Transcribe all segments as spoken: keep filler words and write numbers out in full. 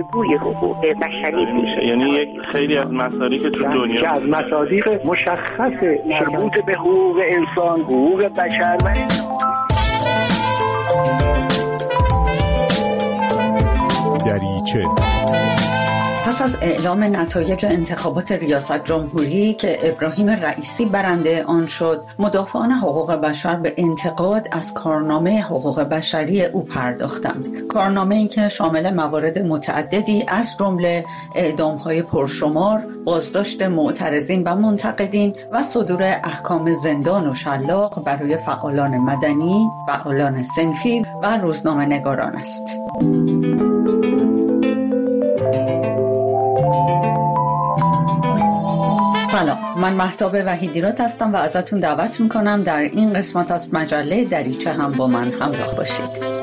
بازگوی حقوق بشری میشه. یعنی یک خیلی از مصادیق که تو دنیا که از مصادیق مشخص مربوط به حقوق انسان، حقوق بشر و دریچه. پس از اعلام نتایج انتخابات ریاست جمهوری که ابراهیم رئیسی برنده آن شد، مدافعان حقوق بشر به انتقاد از کارنامه حقوق بشری او پرداختند. کارنامه‌ای که شامل موارد متعددی از جمله اعدام‌های پرشمار، بازداشت معترضین و منتقدین و صدور احکام زندان و شلاق برای فعالان مدنی، فعالان صنفی و روزنامه‌نگاران است. سلام، من مهتاب وحیدیراد هستم و ازتون دعوت میکنم در این قسمت از مجله دریچه هم با من همراه باشید.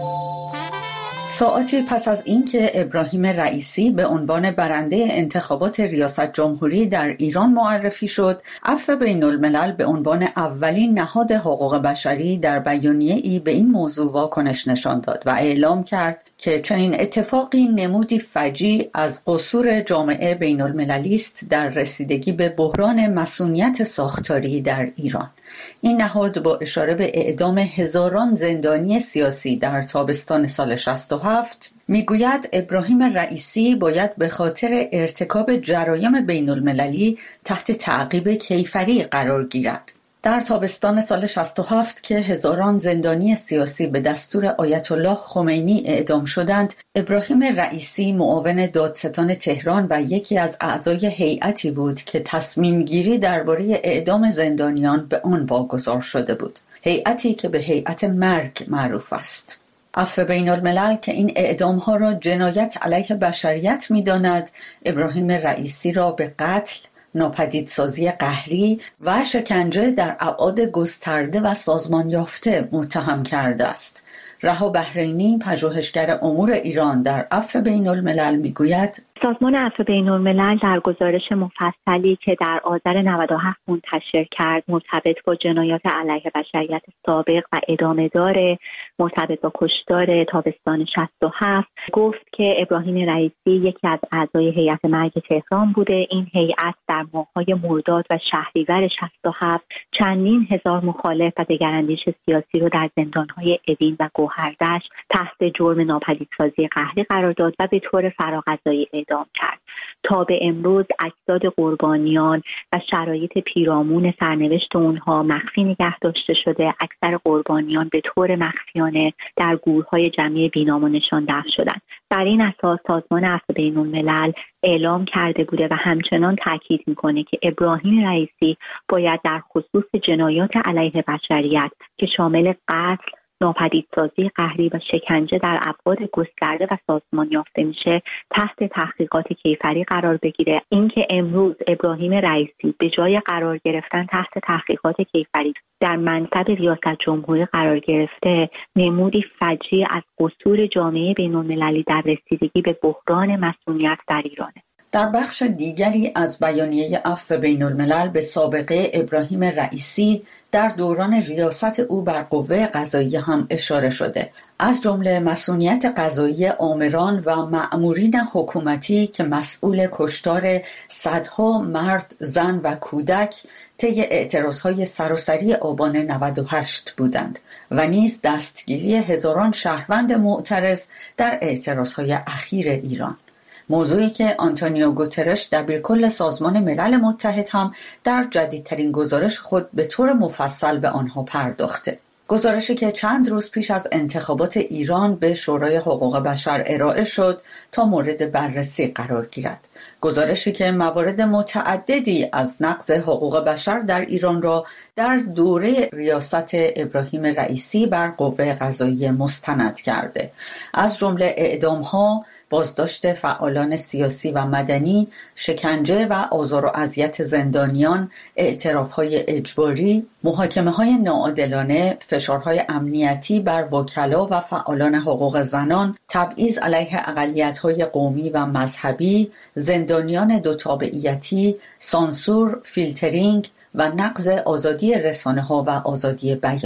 ساعتی پس از اینکه ابراهیم رئیسی به عنوان برنده انتخابات ریاست جمهوری در ایران معرفی شد، عفو بین الملل به عنوان اولین نهاد حقوق بشری در بیانیه‌ای به این موضوع واکنش نشان داد و اعلام کرد که چنین اتفاقی نمودی فجیع از قصور جامعه بین المللی است در رسیدگی به بحران مصونیت ساختاری در ایران. این نهاد با اشاره به اعدام هزاران زندانی سیاسی در تابستان سال شصت و هفت میگوید ابراهیم رئیسی باید به خاطر ارتکاب جرایم بین المللی تحت تعقیب کیفری قرار گیرد. در تابستان سال شصت و هفت که هزاران زندانی سیاسی به دستور آیت الله خمینی اعدام شدند، ابراهیم رئیسی معاون دادستان تهران و یکی از اعضای هیئتی بود که تصمیم گیری درباره اعدام زندانیان به آن واگذار شده بود. هیئتی که به هیئت مرگ معروف است. عفو بین الملل که این اعدام‌ها را جنایت علیه بشریت می‌داند، ابراهیم رئیسی را به قتل، ناپدیدسازی قهری و شکنجه در ابعاد گسترده و سازمان یافته متهم کرده است. رها بحرینی، پژوهشگر امور ایران در عفو بین الملل میگوید سازمان عفو بین الملل در گزارش مفصلی که در آذر نود و هفت منتشر کرد مرتبط با جنایات علیه بشریت سابق و ادامه داره مرتبط با کشتار تابستان شصت و هفت گفت که ابراهیم رئیسی یکی از اعضای هیئت مرگ تهران بوده. این هیئت در ماه‌های مرداد و شهریور شصت و هفت چندین هزار مخالف و دگراندیش سیاسی رو در زندان‌های اوین و گوهردشت تحت جرم ناپدیدسازی قهری قرار داد و به طور فراقضایی اعدام کرد. تا به امروز اجساد قربانیان و شرایط پیرامون سرنوشت اونها مخفی نگه داشته شده. اکثر قربانیان به طور مخفیانه در گورهای جمعی بینام و نشان دفن شدند. بر این اساس سازمان عفو بین الملل اعلام کرده بوده و همچنان تاکید میکنه که ابراهیم رئیسی باید در خصوص جنایات علیه بشریت که شامل قتل، ناپدیدسازی قهری و شکنجه در ابعاد گسترده و سازمان یافته میشه تحت تحقیقات کیفری قرار بگیره. اینکه امروز ابراهیم رئیسی به جای قرار گرفتن تحت تحقیقات کیفری در منصب ریاست جمهوری قرار گرفته نمودی فجیع از قصور جامعه بین المللی در رسیدگی به بحران مصونیت در ایرانه. در بخش دیگری از بیانیه عفو بین الملل به سابقه ابراهیم رئیسی در دوران ریاست او بر قوه قضاییه هم اشاره شده، از جمله مصونیت قضایی آمران و مأمورین حکومتی که مسئول کشتار صدها مرد، زن و کودک طی اعتراضهای سراسری آبان نود و هشت بودند و نیز دستگیری هزاران شهروند معترض در اعتراضهای اخیر ایران. موضوعی که آنتونیو گوترش دبیرکل سازمان ملل متحد هم در جدیدترین گزارش خود به طور مفصل به آنها پرداخته. گزارشی که چند روز پیش از انتخابات ایران به شورای حقوق بشر ارائه شد تا مورد بررسی قرار گیرد. گزارشی که موارد متعددی از نقض حقوق بشر در ایران را در دوره ریاست ابراهیم رئیسی بر قوه قضاییه مستند کرده، از جمله اعدام‌ها، بازداشت فعالان سیاسی و مدنی، شکنجه و آزار و اذیت زندانیان، اعتراف‌های اجباری، محاکمه‌های ناعادلانه، فشارهای امنیتی بر وکلا و فعالان حقوق زنان، تبعیض علیه اقلیت‌های قومی و مذهبی، زندانیان دو تابعیتی، سانسور، فیلترینگ و نقض آزادی رسانه‌ها و آزادی بیان.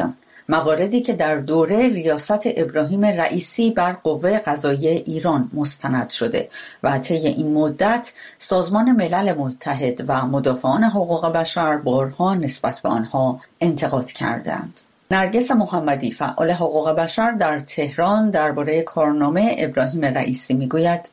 مواردی که در دوره ریاست ابراهیم رئیسی بر قوه قضاییه ایران مستند شده و طی این مدت سازمان ملل متحد و مدافعان حقوق بشر بارها نسبت به آنها انتقاد کردند. نرگس محمدی، فعال حقوق بشر در تهران، درباره کارنامه ابراهیم رئیسی میگوید: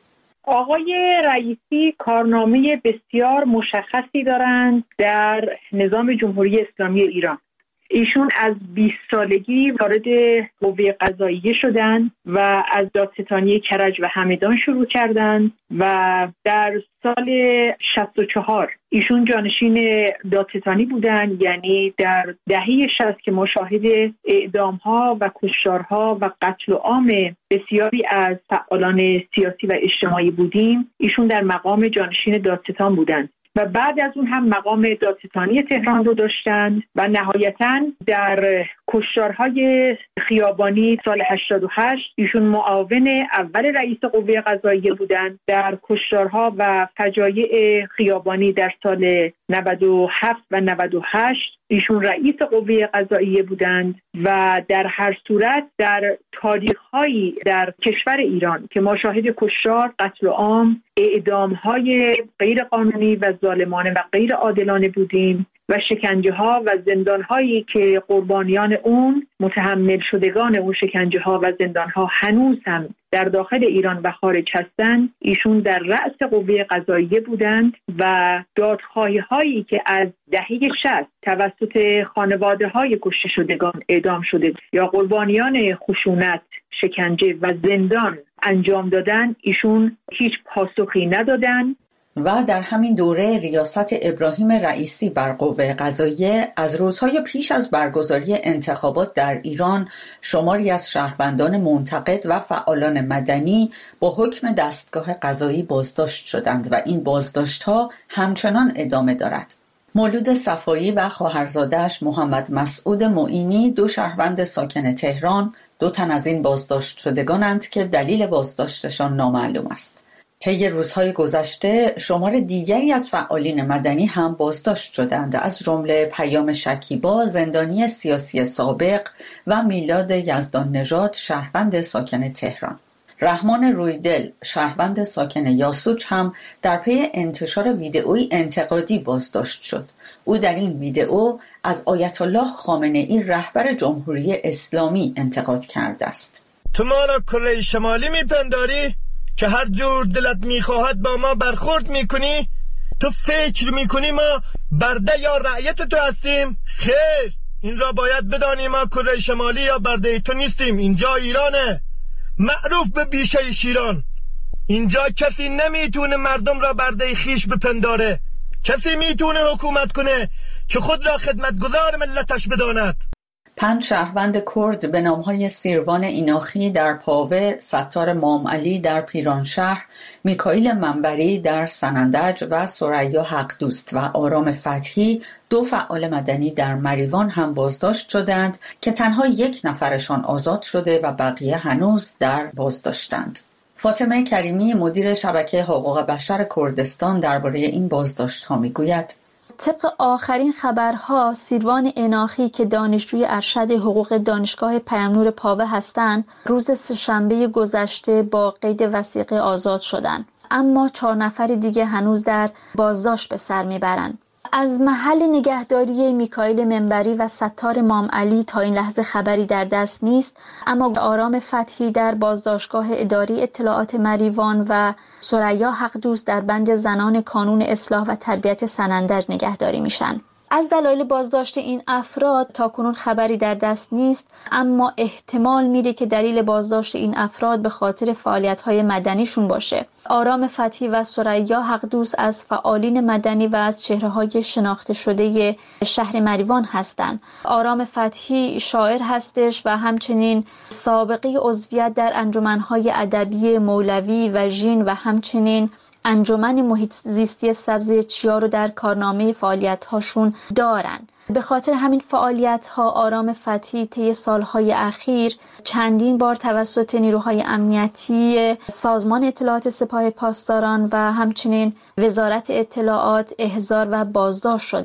آقای رئیسی کارنامه بسیار مشخصی دارند در نظام جمهوری اسلامی ایران. ایشون از بیست سالگی وارد قوه قضاییه شدند و از دادستانی کرج و همدان شروع کردند و در سال شصت و چهار ایشون جانشین دادستانی بودند، یعنی در دهه شصت که مشاهد اعدام‌ها و کشتارها و قتل عام بسیاری از فعالان سیاسی و اجتماعی بودیم، ایشون در مقام جانشین دادستان بودند و بعد از اون هم مقام دادستانی تهران رو داشتند و نهایتاً در کشتارهای خیابانی سال هشتاد و هشت ایشون معاون اول رئیس قوه قضاییه بودند. در کشتارها و فجایع خیابانی در سال نود و هفت و نود و هشت ایشون رئیس قوه قضاییه بودند و در هر صورت در تاریخ‌هایی در کشور ایران که ما شاهد کشتار، قتل عام، اعدام‌های غیرقانونی و ظالمانه و غیر عادلانه بودیم و شکنجه‌ها و زندان‌هایی که قربانیان اون، متحمل شدگان اون شکنجه‌ها و زندان‌ها هنوز هم در داخل ایران و خارج هستند، ایشون در رأس قوه قضاییه بودند و دادخواهی‌هایی که از دهه شصت توسط خانواده‌های کشته شدگان اعدام شده یا قربانیان خشونت، شکنجه و زندان انجام دادن، ایشون هیچ پاسخی ندادن. و در همین دوره ریاست ابراهیم رئیسی بر قوه قضاییه از روزهای پیش از برگزاری انتخابات در ایران شماری از شهروندان منتقد و فعالان مدنی با حکم دستگاه قضایی بازداشت شدند و این بازداشت‌ها همچنان ادامه دارد. مولود صفایی و خواهرزاده‌اش محمد مسعود معینی، دو شهروند ساکن تهران، دو تن از این بازداشت شدگانند که دلیل بازداشتشان نامعلوم است. طی روزهای گذشته شمار دیگری از فعالین مدنی هم بازداشت شدند، از جمله پیام شکیبا، زندانی سیاسی سابق، و میلاد یزدان نژاد، شهروند ساکن تهران. رحمان رویدل، شهروند ساکن یاسوج، هم در پی انتشار ویدئویی انتقادی بازداشت شد. او در این ویدئو از آیت الله خامنه‌ای، رهبر جمهوری اسلامی، انتقاد کرده است. تو ما را کره شمالی میپنداری که هر جور دلت میخواهد با ما برخورد میکنی؟ تو فکر میکنی ما برده یا رعیت تو هستیم؟ خیر، این را باید بدانی ما کره شمالی یا برده تو نیستیم. اینجا ایرانه، معروف به بیشه شیران. اینجا کسی نمیتونه مردم را برده خیش بپنداره. کسی میتونه حکومت کنه که خود را خدمتگزار ملتش بداند. پنج شهروند کرد به نامهای سیروان ایناخی در پاوه، ستار مامعلی در پیرانشهر، میکائیل منبری در سنندج و ثریا حقدوست و آرام فتحی، دو فعال مدنی در مریوان هم بازداشت شدند که تنها یک نفرشان آزاد شده و بقیه هنوز در بازداشتند. فاطمه کریمی، مدیر شبکه حقوق بشر کردستان، درباره این بازداشت‌ها میگوید: طبق آخرین خبرها، سیروان ایناخی که دانشجوی ارشد حقوق دانشگاه پیام‌نور پاوه هستند، روز سه‌شنبه گذشته با قید وثیقه آزاد شدند، اما چهار نفر دیگه هنوز در بازداشت به سر میبرند. از محل نگهداری میکائیل منبری و ستار مامعلی تا این لحظه خبری در دست نیست، اما آرام فتحی در بازداشتگاه اداری اطلاعات مریوان و ثریا حقدوست در بند زنان کانون اصلاح و تربیت سنندج نگهداری میشن. از دلایل بازداشت این افراد تاکنون خبری در دست نیست، اما احتمال میره که دلیل بازداشت این افراد به خاطر فعالیت‌های مدنیشون باشه. آرام فتحی و ثریا حقدوست از فعالین مدنی و از چهره‌های شناخته شده شهر مریوان هستند. آرام فتحی شاعر هستش و همچنین سابقه عضویت در انجمن‌های ادبی مولوی و ژین و همچنین انجمن محیط زیستی سبز چیا رو در کارنامه فعالیت‌هاشون دارن. به خاطر همین فعالیت‌ها آرام فتحی طی سالهای اخیر چندین بار توسط نیروهای امنیتی سازمان اطلاعات سپاه پاسداران و همچنین وزارت اطلاعات احضار و بازداشت شدند.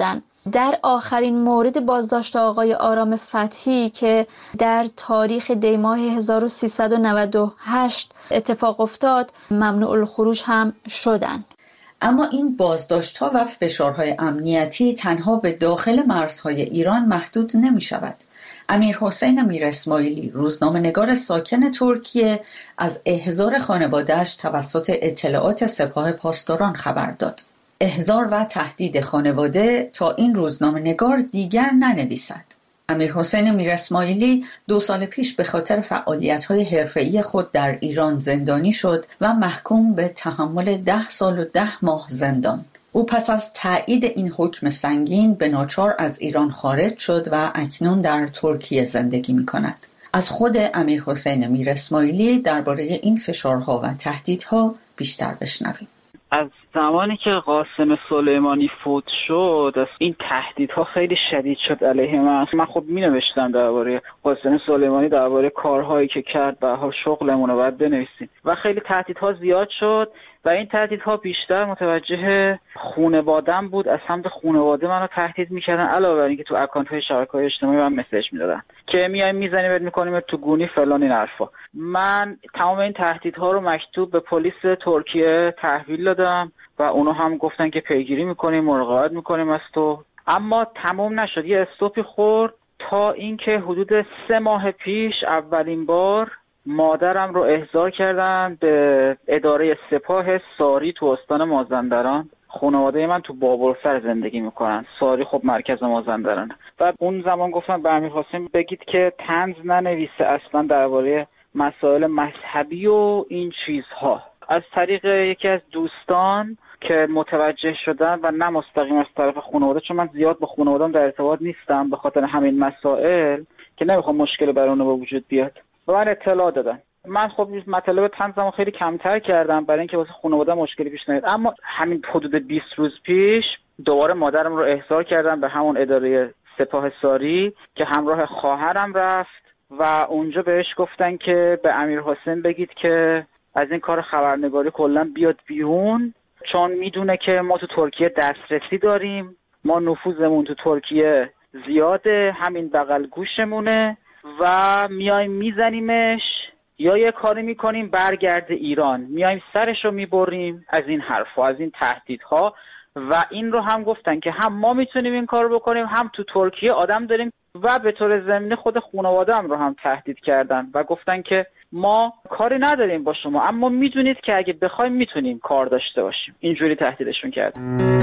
در آخرین مورد بازداشت آقای آرام فتحی که در تاریخ دی ماه هزار و سیصد و نود و هشت اتفاق افتاد، ممنوع الخروج هم شدن. اما این بازداشت‌ها و فشارهای امنیتی تنها به داخل مرزهای ایران محدود نمی شود. امیر حسین میر اسماعیلی، روزنامه‌نگار ساکن ترکیه، از احضار خانواده‌اش توسط اطلاعات سپاه پاسداران خبر داد. احضار و تهدید خانواده تا این روزنامه‌نگار دیگر ننویسد. امیر حسین میر اسماعیلی دو سال پیش به خاطر فعالیت‌های حرفه‌ای خود در ایران زندانی شد و محکوم به تحمل ده سال و ده ماه زندان. او پس از تایید این حکم سنگین به ناچار از ایران خارج شد و اکنون در ترکیه زندگی می‌کند. از خود امیر حسین میر اسماعیلی درباره این فشارها و تهدیدها بیشتر بشنویم. از زمانی که قاسم سلیمانی فوت شد، این تهدیدها خیلی شدید شد علیه من. من خب می نوشتم درباره قاسم سلیمانی، درباره کارهایی که کرد، به حال شغلمون رو باید بنویسیم و خیلی تهدیدها زیاد شد و این تهدیدها بیشتر متوجه خانواده‌ام بود. از سمت خانواده منو تهدید میکردن، علاوه بر اینکه تو اکانت‌های شبکه‌های اجتماعی من مسیج میدادن که میایم میزنیمت میکنیم تو گونی فلان این حرفا. من تمام این تهدیدها رو مکتوب به پلیس ترکیه تحویل دادم و اونا هم گفتن که پیگیری میکنیم، مراقبت میکنیم از تو. اما تمام نشد، یه استوپی خورد تا اینکه حدود سه ماه پیش اولین بار مادرم رو احضار کردن به اداره سپاه ساری تو استان مازندران. خانواده من تو بابلسر زندگی میکنن، ساری خب مرکز مازندران. و اون زمان گفتن به امیر حسین بگید که طنز ننویسه اصلا درباره مسائل مذهبی و این چیزها. از طریق یکی از دوستان که متوجه شدن و نه مستقیم از طرف خانواده، چون من زیاد با خانواده‌ام در ارتباط نیستم به خاطر همین مسائل که نمیخوام مشکل برای اونها به وجود بیاد، و من اطلاع دادن. من خب مطالب طنزمو خیلی کمتر کردم برای اینکه واسه خانواده مشکلی پیش نیاد. اما همین حدود بیست روز پیش دوباره مادرم رو احضار کردم به همون اداره سپاه ساری که همراه خواهرم رفت و اونجا بهش گفتن که به امیر حسین بگید که از این کار خبرنگاری کلا بیاد بیرون، چون میدونه که ما تو ترکیه دسترسی داریم، ما نفوذمون تو ترکیه زیاده، همین بغل گوشمونه و میایم میزنیمش یا یه کاری میکنیم برگرده ایران، میایم سرشو میبریم. از این حرفا، از این تهدیدها. و این رو هم گفتن که هم ما میتونیم این کار رو بکنیم، هم تو ترکیه آدم داریم. و به طور ضمنی خود خانواده هم رو هم تهدید کردن و گفتن که ما کاری نداریم با شما، اما میدونید که اگه بخوایم میتونیم کار داشته باشیم. اینجوری تهدیدشون کردن.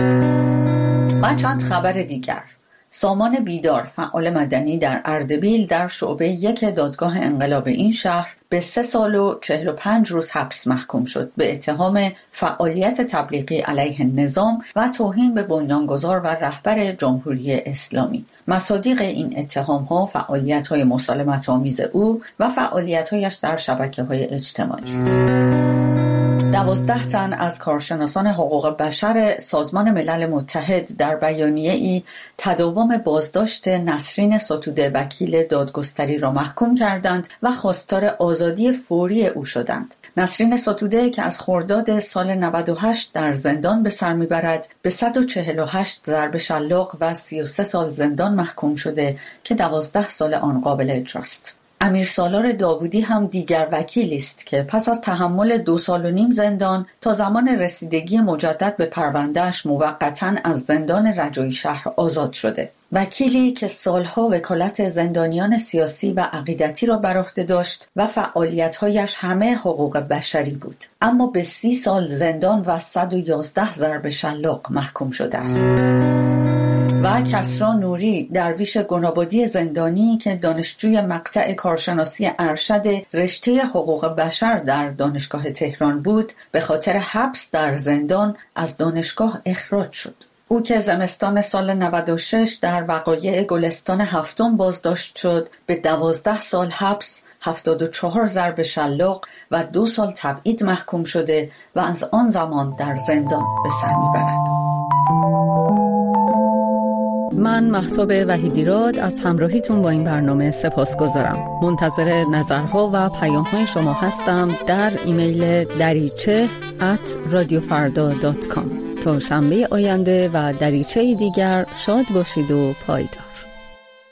و چند خبر دیگر. سامان بیدار، فعال مدنی در اردبیل، در شعبه یک دادگاه انقلاب این شهر به سه سال و چهل و پنج روز حبس محکوم شد به اتهام فعالیت تبلیغی علیه نظام و توهین به بنیانگذار و رهبر جمهوری اسلامی. مصادیق این اتهام‌ها فعالیت‌های مسالمت‌آمیز او و فعالیت‌هایش در شبکه‌های اجتماعی است. دوازده تن از کارشناسان حقوق بشر سازمان ملل متحد در بیانیه‌ای تداوم بازداشت نسرین ستوده وکیل دادگستری را محکوم کردند و خواستار آزادی فوری او شدند. نسرین ستوده که از خرداد سال نود و هشت در زندان به سر میبرد، به صد و چهل و هشت ضرب شلاق و سی و سه سال زندان محکوم شده که دوازده سال آن قابل اجراست. امیر سالار داوودی هم دیگر وکیلی است که پس از تحمل دو سال و نیم زندان تا زمان رسیدگی مجدد به پروندهش موقتاً از زندان رجایی شهر آزاد شده. وکیلی که سالها وکالت زندانیان سیاسی و عقیدتی را بر عهده داشت و فعالیت‌هایش همه حقوق بشری بود، اما به سی سال زندان و صد و یازده ضرب شلاق محکوم شده است. و کسری نوری، درویش گنابادی زندانی که دانشجوی مقطع کارشناسی ارشد رشته حقوق بشر در دانشگاه تهران بود، به خاطر حبس در زندان از دانشگاه اخراج شد. او که زمستان سال نود و شش در وقایع گلستان هفتم بازداشت شد، به دوازده سال حبس، هفتاد و چهار ضرب شلاق و دو سال تبعید محکوم شده و از آن زمان در زندان به سر میبرد. من مهتاب وحیدیراد از همراهیتون با این برنامه سپاسگزارم. منتظر نظرها و پیام‌های شما هستم در ایمیل دریچه ات رادیو فردا دات کام. تا شنبه آینده و دریچه دیگر شاد باشید و پایدار.